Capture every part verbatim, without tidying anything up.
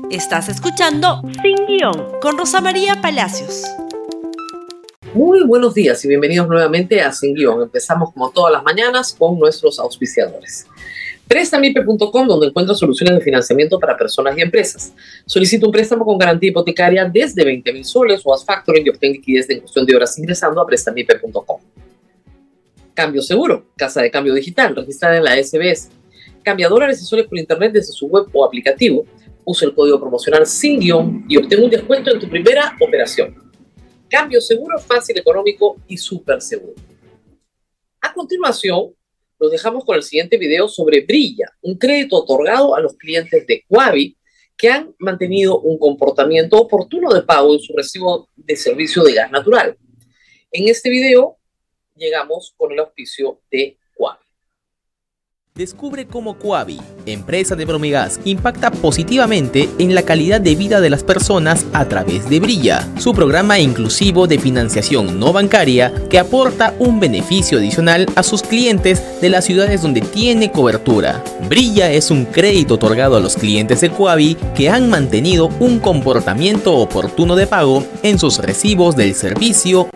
Estás escuchando Sin Guión con Rosa María Palacios. Muy buenos días y bienvenidos nuevamente a Sin Guión. Empezamos como todas las mañanas con nuestros auspiciadores. Prestamipe punto com, donde encuentras soluciones de financiamiento para personas y empresas. Solicita un préstamo con garantía hipotecaria desde veinte mil soles o haz factoring y obtén liquidez en cuestión de horas ingresando a Prestamipe punto com. Cambio Seguro, casa de cambio digital, registrada en la S B S. Cambia dólares y soles por internet desde su web o aplicativo. Usa el código promocional Sin Guión y obtén un descuento en tu primera operación. Cambio seguro, fácil, económico y súper seguro. A continuación, los dejamos con el siguiente video sobre Brilla, un crédito otorgado a los clientes de Quavi que han mantenido un comportamiento oportuno de pago en su recibo de servicio de gas natural. En este video llegamos con el auspicio de Quavi. Descubre cómo Quavi, empresa de Bromigas, impacta positivamente en la calidad de vida de las personas a través de Brilla, su programa inclusivo de financiación no bancaria que aporta un beneficio adicional a sus clientes de las ciudades donde tiene cobertura. Brilla es un crédito otorgado a los clientes de Quavi que han mantenido un comportamiento oportuno de pago en sus recibos del servicio.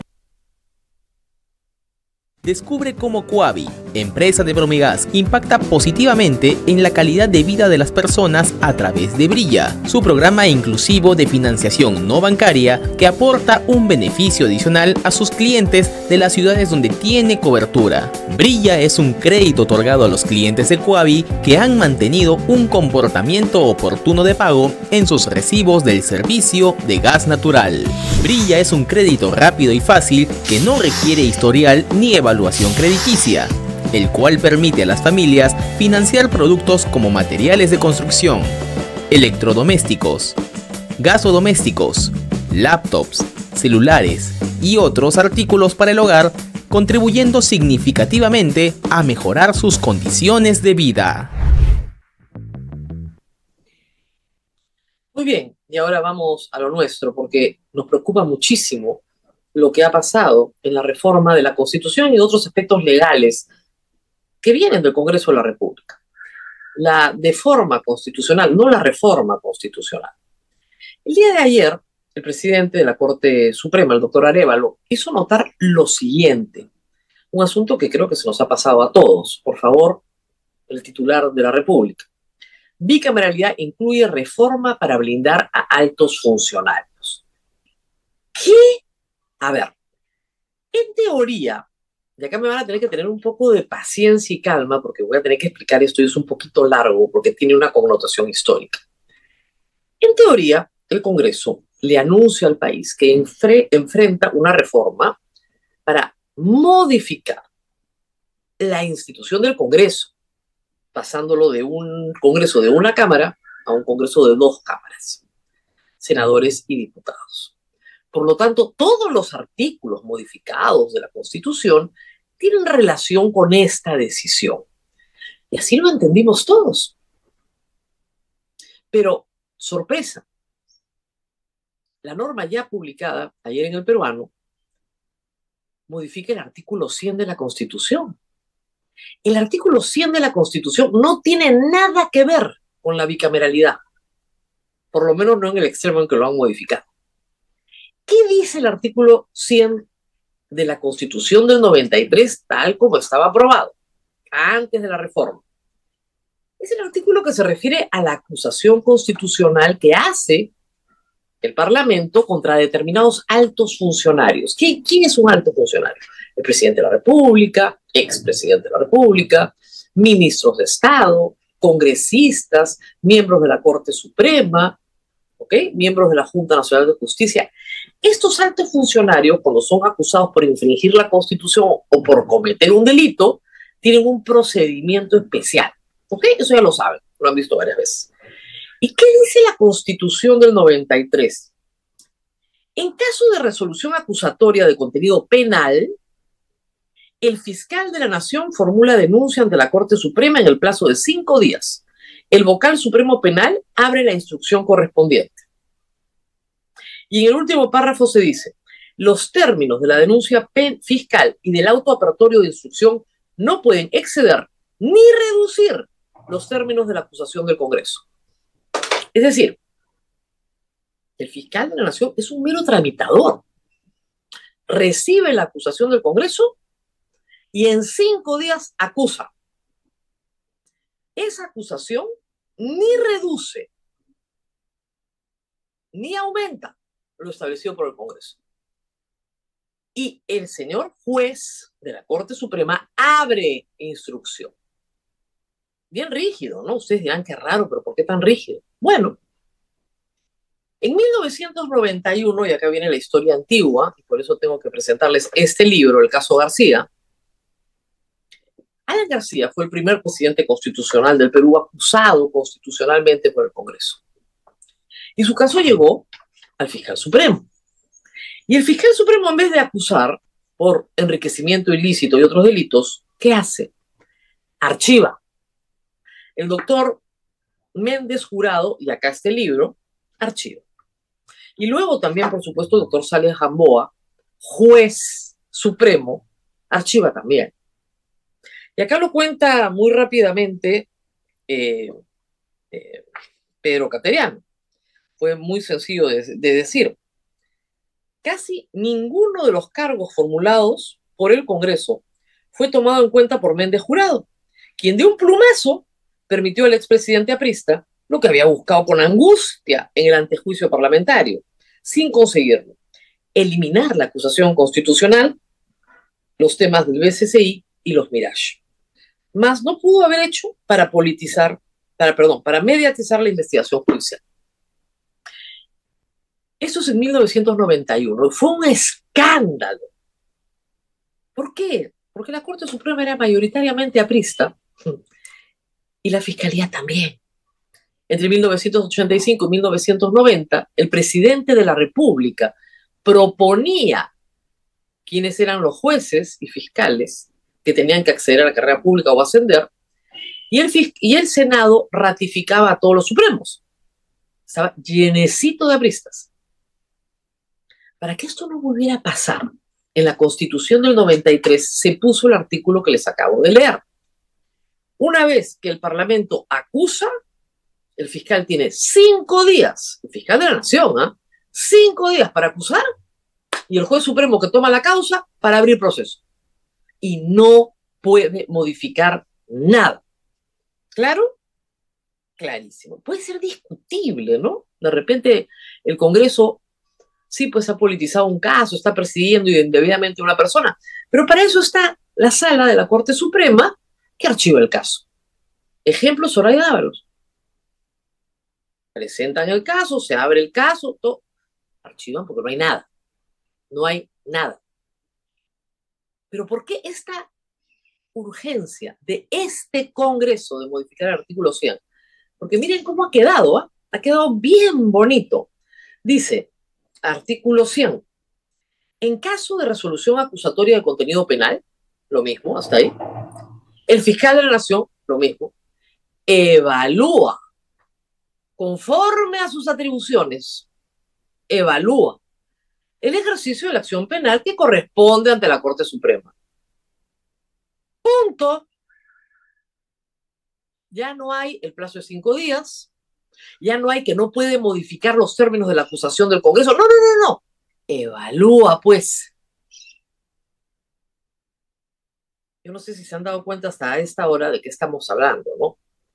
Descubre cómo Quavi, empresa de Bromigas, impacta positivamente en la calidad de vida de las personas a través de Brilla, su programa inclusivo de financiación no bancaria que aporta un beneficio adicional a sus clientes de las ciudades donde tiene cobertura. Brilla es un crédito otorgado a los clientes de Quavi que han mantenido un comportamiento oportuno de pago en sus recibos del servicio de gas natural. Brilla es un crédito rápido y fácil que no requiere historial ni evaluación evaluación crediticia, el cual permite a las familias financiar productos como materiales de construcción, electrodomésticos, gasodomésticos, laptops, celulares y otros artículos para el hogar, contribuyendo significativamente a mejorar sus condiciones de vida. Muy bien, y ahora vamos a lo nuestro, porque nos preocupa muchísimo lo que ha pasado en la reforma de la Constitución y otros aspectos legales que vienen del Congreso de la República. La deforma constitucional, no la reforma constitucional. El día de ayer, el presidente de la Corte Suprema, el doctor Arévalo, hizo notar lo siguiente, un asunto que creo que se nos ha pasado a todos. Por favor, el titular de la República. Bicameralidad incluye reforma para blindar a altos funcionarios. ¿Qué? A ver, en teoría, y acá me van a tener que tener un poco de paciencia y calma porque voy a tener que explicar esto y es un poquito largo porque tiene una connotación histórica. En teoría, el Congreso le anuncia al país que enfre- enfrenta una reforma para modificar la institución del Congreso, pasándolo de un Congreso de una Cámara a un Congreso de dos cámaras, senadores y diputados. Por lo tanto, todos los artículos modificados de la Constitución tienen relación con esta decisión. Y así lo entendimos todos. Pero, sorpresa, la norma ya publicada ayer en El Peruano modifica el artículo cien de la Constitución. El artículo cien de la Constitución no tiene nada que ver con la bicameralidad, por lo menos no en el extremo en que lo han modificado. ¿Qué dice el artículo cien de la Constitución del noventa y tres, tal como estaba aprobado, antes de la reforma? Es el artículo que se refiere a la acusación constitucional que hace el Parlamento contra determinados altos funcionarios. ¿Quién, quién es un alto funcionario? El presidente de la República, expresidente de la República, ministros de Estado, congresistas, miembros de la Corte Suprema, ¿okay? Miembros de la Junta Nacional de Justicia. Estos altos funcionarios, cuando son acusados por infringir la Constitución o por cometer un delito, tienen un procedimiento especial. ¿Ok? Eso ya lo saben, lo han visto varias veces. ¿Y qué dice la Constitución del noventa y tres? En caso de resolución acusatoria de contenido penal, el fiscal de la Nación formula denuncia ante la Corte Suprema en el plazo de cinco días. El vocal supremo penal abre la instrucción correspondiente. Y en el último párrafo se dice, los términos de la denuncia fiscal y del auto apertorio de instrucción no pueden exceder ni reducir los términos de la acusación del Congreso. Es decir, El fiscal de la Nación es un mero tramitador. Recibe la acusación del Congreso y en cinco días acusa. Esa acusación ni reduce ni aumenta lo establecido por el Congreso. Y el señor juez de la Corte Suprema abre instrucción. Bien rígido, ¿no? Ustedes dirán que raro, pero ¿por qué tan rígido? Bueno, en mil novecientos noventa y uno, y acá viene la historia antigua, y por eso tengo que presentarles este libro, el caso García. Alan García fue el primer presidente constitucional del Perú acusado constitucionalmente por el Congreso. Y su caso llegó al fiscal supremo. Y el fiscal supremo, en vez de acusar por enriquecimiento ilícito y otros delitos, ¿qué hace? Archiva. El doctor Méndez Jurado, y acá está el libro, archiva. Y luego también, por supuesto, el doctor Sales Gamboa, juez supremo, archiva también. Y acá lo cuenta muy rápidamente eh, eh, Pedro Cateriano. Fue muy sencillo de, de decir. Casi ninguno de los cargos formulados por el Congreso fue tomado en cuenta por Méndez Jurado, quien de un plumazo permitió al expresidente aprista lo que había buscado con angustia en el antejuicio parlamentario, sin conseguirlo: eliminar la acusación constitucional, los temas del B C C I y los Mirage. Más no pudo haber hecho para politizar, para, perdón, para mediatizar la investigación judicial. Eso es en mil novecientos noventa y uno. Fue un escándalo. ¿Por qué? Porque la Corte Suprema era mayoritariamente aprista y la Fiscalía también. Entre mil novecientos ochenta y cinco y mil novecientos noventa, el presidente de la República proponía quiénes eran los jueces y fiscales que tenían que acceder a la carrera pública o ascender, y el, y el Senado ratificaba a todos los supremos. Estaba llenecito de apristas. Para que esto no volviera a pasar, en la Constitución del noventa y tres se puso el artículo que les acabo de leer. Una vez que el Parlamento acusa, el fiscal tiene cinco días, el fiscal de la Nación, ¿eh? cinco días para acusar, y el juez supremo que toma la causa para abrir proceso. Y no puede modificar nada. ¿Claro? Clarísimo. Puede ser discutible, ¿no? De repente el Congreso sí, pues ha politizado un caso, está persiguiendo indebidamente a una persona, pero para eso está la sala de la Corte Suprema que archiva el caso. Ejemplo, Zoraida Ábalos. Presentan el caso, se abre el caso, todo, archivan porque no hay nada. No hay nada. Pero ¿por qué esta urgencia de este Congreso de modificar el artículo cien? Porque miren cómo ha quedado, ¿eh? Ha quedado bien bonito. Dice, artículo cien. En caso de resolución acusatoria de contenido penal, lo mismo, hasta ahí, el fiscal de la Nación, lo mismo, evalúa, conforme a sus atribuciones, evalúa el ejercicio de la acción penal que corresponde ante la Corte Suprema. Punto. Ya no hay el plazo de cinco días, ya no hay que no puede modificar los términos de la acusación del Congreso. No, no, no, no. Evalúa, pues. Yo no sé si se han dado cuenta hasta esta hora de qué estamos hablando, ¿no?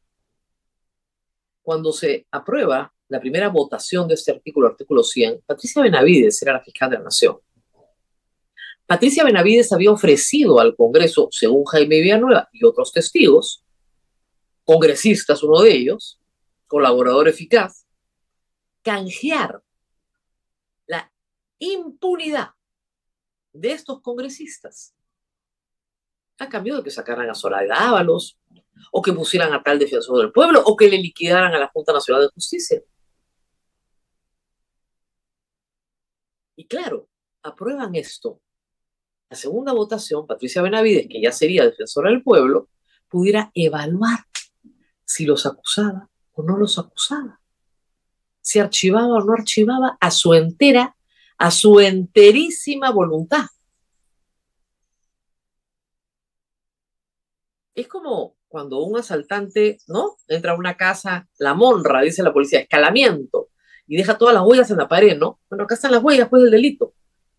Cuando se aprueba la primera votación de este artículo, artículo cien, Patricia Benavides era la fiscal de la Nación. Patricia Benavides había ofrecido al Congreso, según Jaime Villanueva y otros testigos, congresistas, uno de ellos, colaborador eficaz, canjear la impunidad de estos congresistas a cambio de que sacaran a Zoraida Ábalos, o que pusieran a tal defensor del pueblo, o que le liquidaran a la Junta Nacional de Justicia. Y claro, aprueban esto. La segunda votación, Patricia Benavides, que ya sería defensora del pueblo, pudiera evaluar si los acusaba o no los acusaba, si archivaba o no archivaba a su entera, a su enterísima voluntad. Es como cuando un asaltante, ¿no?, entra a una casa, la monra, dice la policía, escalamiento, y deja todas las huellas en la pared, ¿no? Bueno, acá están las huellas después del delito.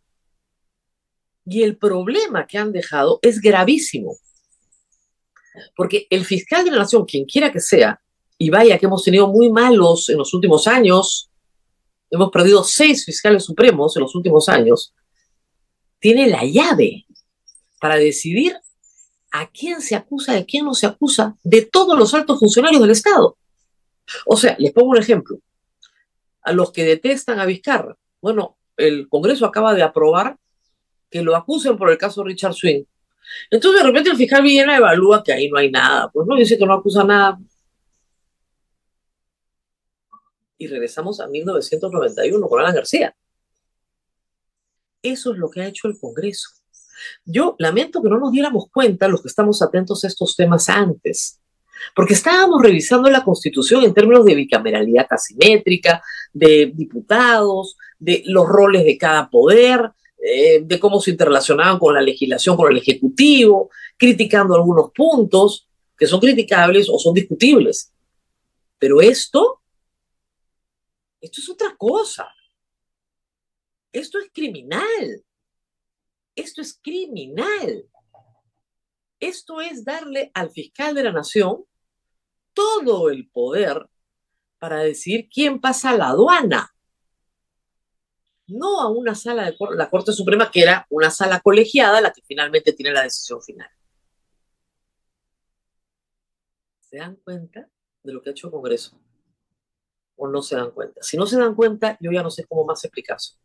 Y el problema que han dejado es gravísimo, porque el fiscal de la nación, quien quiera que sea, y vaya que hemos tenido muy malos en los últimos años, hemos perdido seis fiscales supremos en los últimos años, tiene la llave para decidir a quién se acusa, de quién no se acusa, de todos los altos funcionarios del Estado. O sea, les pongo un ejemplo. A los que detestan a Vizcarra, bueno, el Congreso acaba de aprobar que lo acusen por el caso Richard Swing. Entonces, de repente, el fiscal Villena evalúa que ahí no hay nada. Pues no, dice que no acusa nada. Y regresamos a mil novecientos noventa y uno con Alan García. Eso es lo que ha hecho el Congreso. Yo lamento que no nos diéramos cuenta, los que estamos atentos a estos temas antes, porque estábamos revisando la Constitución en términos de bicameralidad asimétrica, de diputados, de los roles de cada poder, eh, de cómo se interrelacionaban con la legislación, con el Ejecutivo, criticando algunos puntos que son criticables o son discutibles. Pero esto, esto es otra cosa. Esto es criminal. Esto es criminal. Esto es darle al fiscal de la nación todo el poder para decidir quién pasa a la aduana. No a una sala de la Corte Suprema, que era una sala colegiada la que finalmente tiene la decisión final. ¿Se dan cuenta de lo que ha hecho el Congreso? ¿O no se dan cuenta? Si no se dan cuenta, yo ya no sé cómo más explicarse.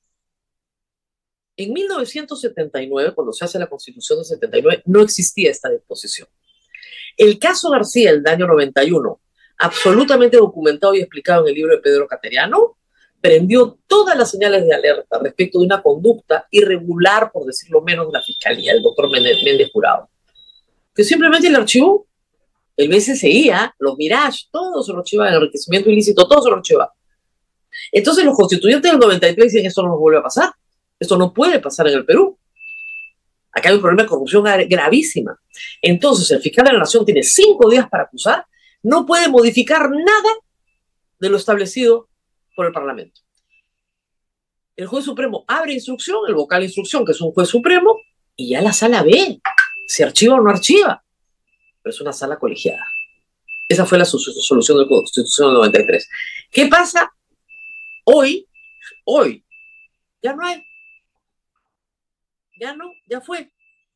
En mil novecientos setenta y nueve, cuando se hace la Constitución de setenta y nueve, no existía esta disposición. El caso García, el año noventa y uno, absolutamente documentado y explicado en el libro de Pedro Cateriano, prendió todas las señales de alerta respecto de una conducta irregular, por decirlo menos, de la Fiscalía, el doctor Méndez Jurado, que simplemente el archivó. El B C C I, ¿eh? Los Mirage, todos se lo archivan, el enriquecimiento ilícito, todos se lo archivan. Entonces los constituyentes del noventa y tres dicen, esto no nos vuelve a pasar. Esto no puede pasar en el Perú. Acá hay un problema de corrupción gravísima. Entonces, el fiscal de la nación tiene cinco días para acusar, no puede modificar nada de lo establecido por el Parlamento. El juez supremo abre instrucción, el vocal de instrucción, que es un juez supremo, y ya la sala ve si archiva o no archiva. Pero es una sala colegiada. Esa fue la solución de la Constitución del noventa y tres. ¿Qué pasa hoy? Hoy ya no hay. Ya no, ya fue.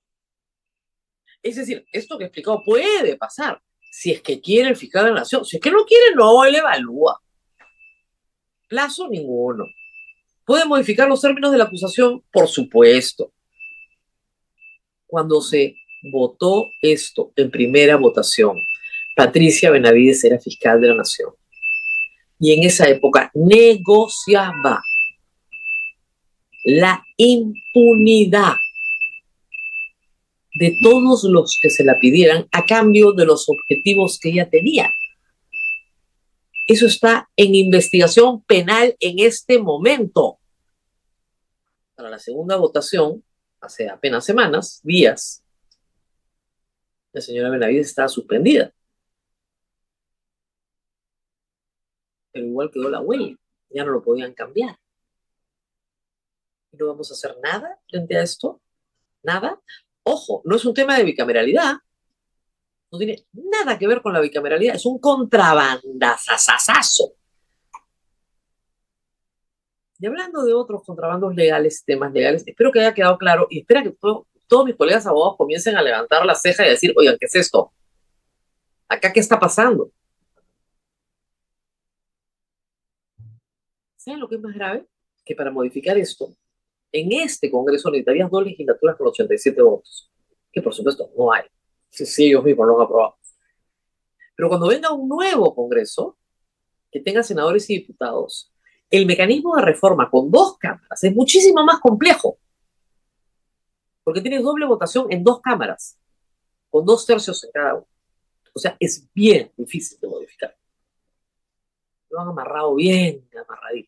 Es decir, esto que he explicado puede pasar si es que quiere el fiscal de la nación. Si es que no quiere, no, él evalúa. Plazo ninguno. ¿Puede modificar los términos de la acusación? Por supuesto. Cuando se votó esto en primera votación, Patricia Benavides era fiscal de la nación. Y en esa época negociaba la impunidad de todos los que se la pidieran a cambio de los objetivos que ella tenía. Eso está en investigación penal en este momento. Para la segunda votación, hace apenas semanas, días, la señora Benavides estaba suspendida. Pero igual quedó la huella, ya no lo podían cambiar. ¿No vamos a hacer nada frente a esto? ¿Nada? Ojo, no es un tema de bicameralidad. No tiene nada que ver con la bicameralidad. Es un contrabandazazazazo. Y hablando de otros contrabandos legales, temas legales, espero que haya quedado claro y espero que todo, todos mis colegas abogados comiencen a levantar la ceja y a decir, oigan, ¿qué es esto? ¿Acá qué está pasando? ¿Saben lo que es más grave? Que para modificar esto, en este Congreso necesitarías dos legislaturas con ochenta y siete votos, que por supuesto no hay, si, si ellos mismos lo han aprobado. Pero cuando venga un nuevo Congreso, que tenga senadores y diputados, el mecanismo de reforma con dos cámaras es muchísimo más complejo, porque tienes doble votación en dos cámaras, con dos tercios en cada uno. O sea, es bien difícil de modificar. Lo han amarrado bien amarradito.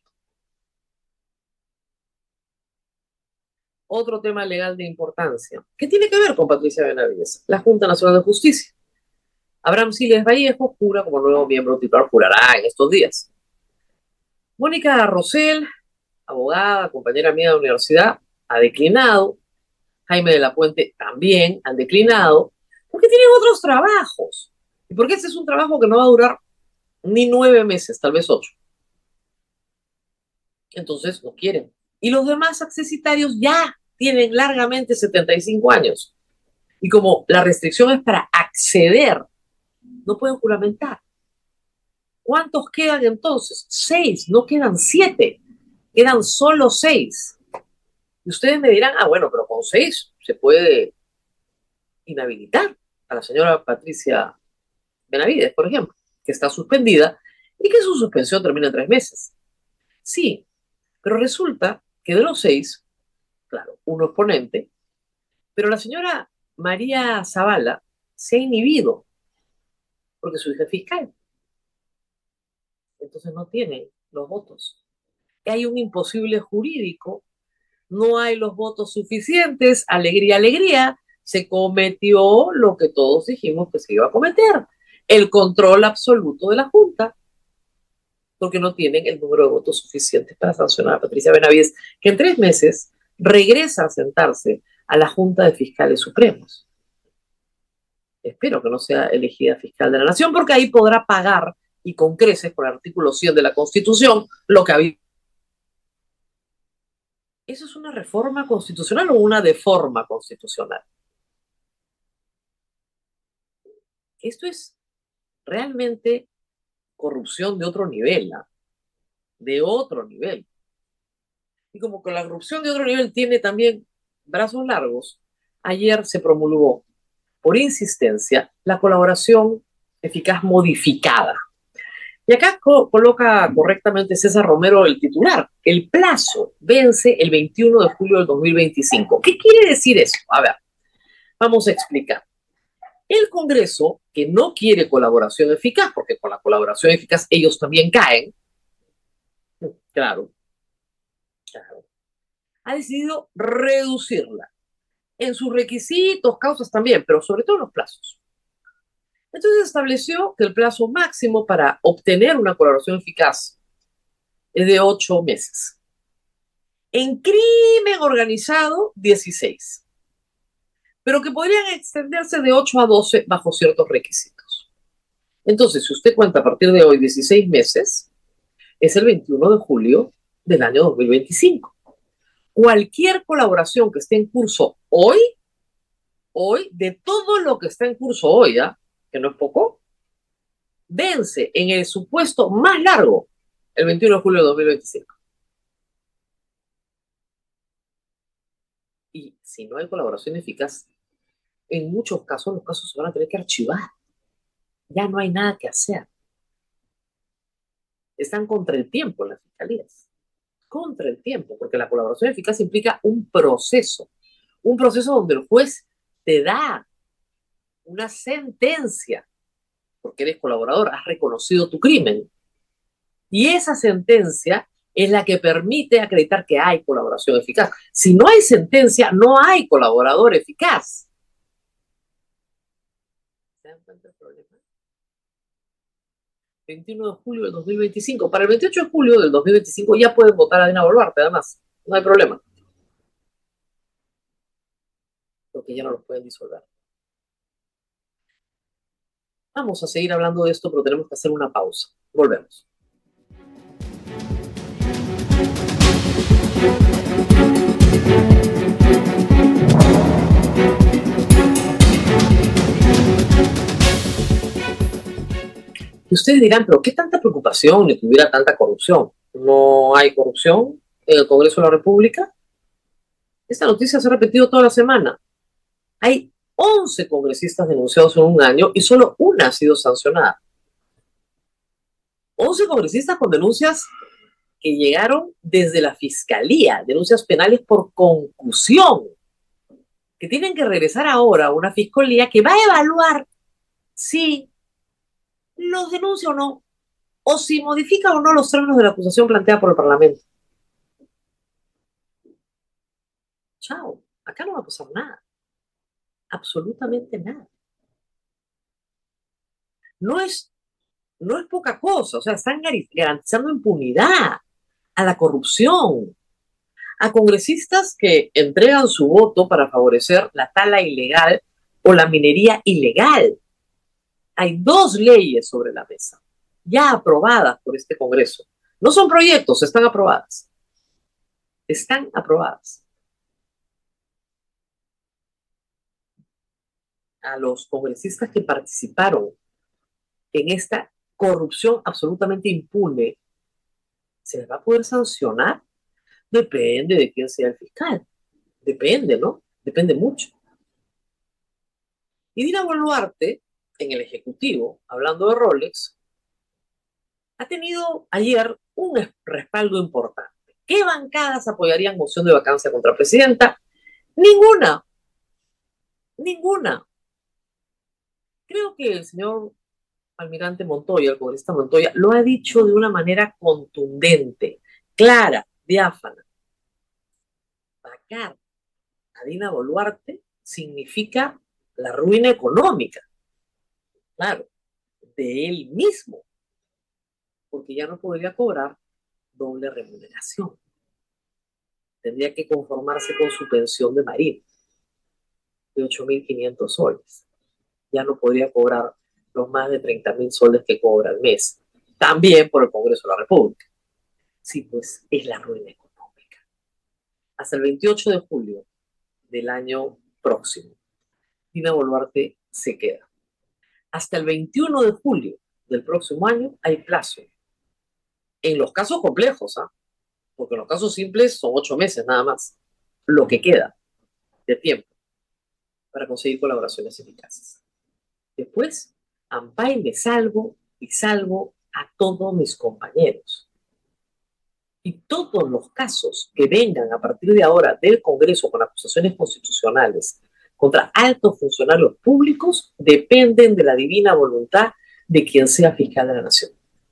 Otro tema legal de importancia. ¿Qué tiene que ver con Patricia Benavides? La Junta Nacional de Justicia. Abraham Siles Vallejo jura como nuevo miembro titular, jurará en estos días. Mónica Rosell, abogada, compañera mía de la universidad, ha declinado. Jaime de la Puente también han declinado, porque tienen otros trabajos. Y porque este es un trabajo que no va a durar ni nueve meses, tal vez ocho. Entonces no quieren. Y los demás accesitarios ya tienen largamente setenta y cinco años. Y como la restricción es para acceder, no pueden juramentar. ¿Cuántos quedan entonces? Seis, no quedan siete, quedan solo seis. Y ustedes me dirán, ah, bueno, pero con seis se puede inhabilitar a la señora Patricia Benavides, por ejemplo, que está suspendida y que su suspensión termina en tres meses. Sí, pero resulta que de los seis, claro, uno es ponente, pero la señora María Zavala se ha inhibido porque su hija es fiscal. Entonces no tiene los votos. Hay un imposible jurídico, no hay los votos suficientes, alegría, alegría, se cometió lo que todos dijimos que se iba a cometer, el control absoluto de la Junta, porque no tienen el número de votos suficientes para sancionar a Patricia Benavides, que en tres meses regresa a sentarse a la Junta de Fiscales Supremos. Espero que no sea elegida fiscal de la Nación, porque ahí podrá pagar, y con creces, por el artículo cien de la Constitución, lo que había. ¿Eso es una reforma constitucional o una deforma constitucional? Esto es realmente corrupción de otro nivel, ¿eh? De otro nivel. Y como que la corrupción de otro nivel tiene también brazos largos, ayer se promulgó por insistencia la colaboración eficaz modificada. Y acá co coloca correctamente César Romero el titular. El plazo vence el veintiuno de julio del dos mil veinticinco. ¿Qué quiere decir eso? A ver, vamos a explicar. El Congreso, que no quiere colaboración eficaz, porque con la colaboración eficaz ellos también caen, claro, claro, ha decidido reducirla en sus requisitos, causas también, pero sobre todo en los plazos. Entonces estableció que el plazo máximo para obtener una colaboración eficaz es de ocho meses. En crimen organizado, dieciséis. Pero que podrían extenderse de ocho a doce bajo ciertos requisitos. Entonces, si usted cuenta a partir de hoy dieciséis meses, es el veintiuno de julio del año dos mil veinticinco. Cualquier colaboración que esté en curso hoy, hoy, de todo lo que está en curso hoy, ¿eh? Que no es poco, vence en el supuesto más largo, el veintiuno de julio de dos mil veinticinco. Y si no hay colaboración eficaz, en muchos casos los casos se van a tener que archivar. Ya no hay nada que hacer. Están contra el tiempo las fiscalías. Contra el tiempo, porque la colaboración eficaz implica un proceso. Un proceso donde el juez te da una sentencia, porque eres colaborador, has reconocido tu crimen. Y esa sentencia es la que permite acreditar que hay colaboración eficaz. Si no hay sentencia, no hay colaborador eficaz. ¿Se dan cuenta del problema? veintiuno de julio del dos mil veinticinco. Para el veintiocho de julio del dos mil veinticinco ya pueden votar a Dina Boluarte, además. No hay problema. Porque ya no los pueden disolver. Vamos a seguir hablando de esto, pero tenemos que hacer una pausa. Volvemos. Y ustedes dirán, pero ¿qué tanta preocupación ni que hubiera tanta corrupción? ¿No hay corrupción en el Congreso de la República? Esta noticia se ha repetido toda la semana. Hay once congresistas denunciados en un año y solo una ha sido sancionada. once congresistas con denuncias que llegaron desde la Fiscalía, denuncias penales por concusión, que tienen que regresar ahora a una fiscalía que va a evaluar si los denuncia o no, o si modifica o no los términos de la acusación planteada por el Parlamento. Chao, acá no va a pasar nada. Absolutamente nada. No es, no es poca cosa, o sea, están garantizando impunidad. a la corrupción, a congresistas que entregan su voto para favorecer la tala ilegal o la minería ilegal. Hay dos leyes sobre la mesa, ya aprobadas por este Congreso. No son proyectos, están aprobadas. Están aprobadas. A los congresistas que participaron en esta corrupción absolutamente impune, ¿se les va a poder sancionar? Depende de quién sea el fiscal. Depende, ¿no? Depende mucho. Y Dina Boluarte, en el Ejecutivo, hablando de Rolex, ha tenido ayer un respaldo importante. ¿Qué bancadas apoyarían moción de vacancia contra la presidenta? Ninguna. Ninguna. Creo que el señor almirante Montoya, el congresista Montoya, lo ha dicho de una manera contundente, clara, diáfana. Vacar a Dina Boluarte significa la ruina económica, claro, de él mismo, porque ya no podría cobrar doble remuneración. Tendría que conformarse con su pensión de marino de ocho mil quinientos soles. Ya no podría cobrar los más de treinta mil soles que cobra al mes, también por el Congreso de la República. Sí, pues es la ruina económica. Hasta el veintiocho de julio del año próximo, Dina Boluarte se queda. Hasta el veintiuno de julio del próximo año hay plazo. En los casos complejos, ¿ah? Porque en los casos simples son ocho meses nada más, lo que queda de tiempo para conseguir colaboraciones eficaces. Después, ampay me salvo y salvo a todos mis compañeros. Y todos los casos que vengan a partir de ahora del Congreso con acusaciones constitucionales contra altos funcionarios públicos dependen de la divina voluntad de quien sea fiscal de la nación.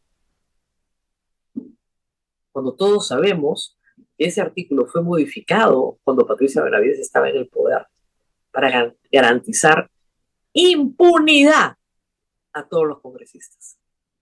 Cuando todos sabemos que ese artículo fue modificado cuando Patricia Benavides estaba en el poder para garantizar impunidad a todos los congresistas.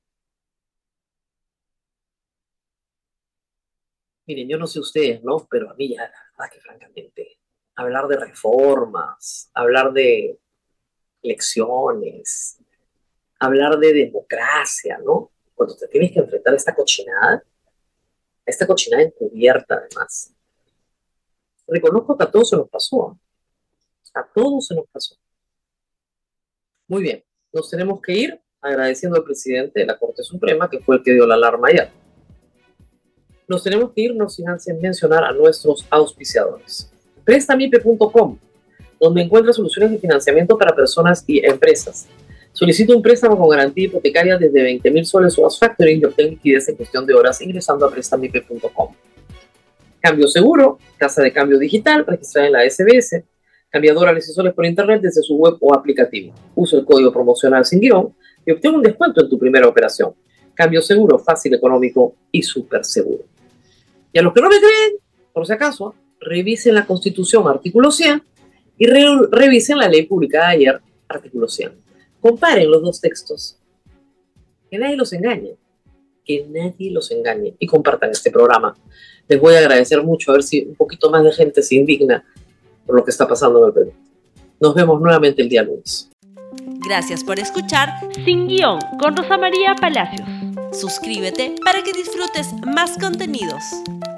Miren, yo no sé ustedes, ¿no? Pero a mí ya, la verdad que francamente, hablar de reformas, hablar de elecciones, hablar de democracia, ¿no? Cuando te tienes que enfrentar a esta cochinada, a esta cochinada encubierta además. Reconozco que a todos se nos pasó, ¿eh? A todos se nos pasó. Muy bien, nos tenemos que ir agradeciendo al presidente de la Corte Suprema, que fue el que dio la alarma ayer. Nos tenemos que ir, no sin antes mencionar a nuestros auspiciadores. Prestamipe punto com, donde encuentra soluciones de financiamiento para personas y empresas. Solicita un préstamo con garantía hipotecaria desde veinte mil soles o factoring y obtén liquidez en cuestión de horas ingresando a prestamipe punto com. Cambio Seguro, casa de cambio digital registrada en la S B S, cambia dólares y soles por internet desde su web o aplicativo. Usa el código promocional sin guión y obtén un descuento en tu primera operación. Cambio Seguro, fácil, económico y súper seguro. Y a los que no me creen, por si acaso, revisen la Constitución, artículo cien, y re revisen la ley publicada ayer, artículo cien. Comparen los dos textos. Que nadie los engañe. Que nadie los engañe. Y compartan este programa. Les voy a agradecer mucho, a ver si un poquito más de gente se indigna por lo que está pasando en el Perú. Nos vemos nuevamente el día lunes. Gracias por escuchar Sin Guión con Rosa María Palacios. Suscríbete para que disfrutes más contenidos.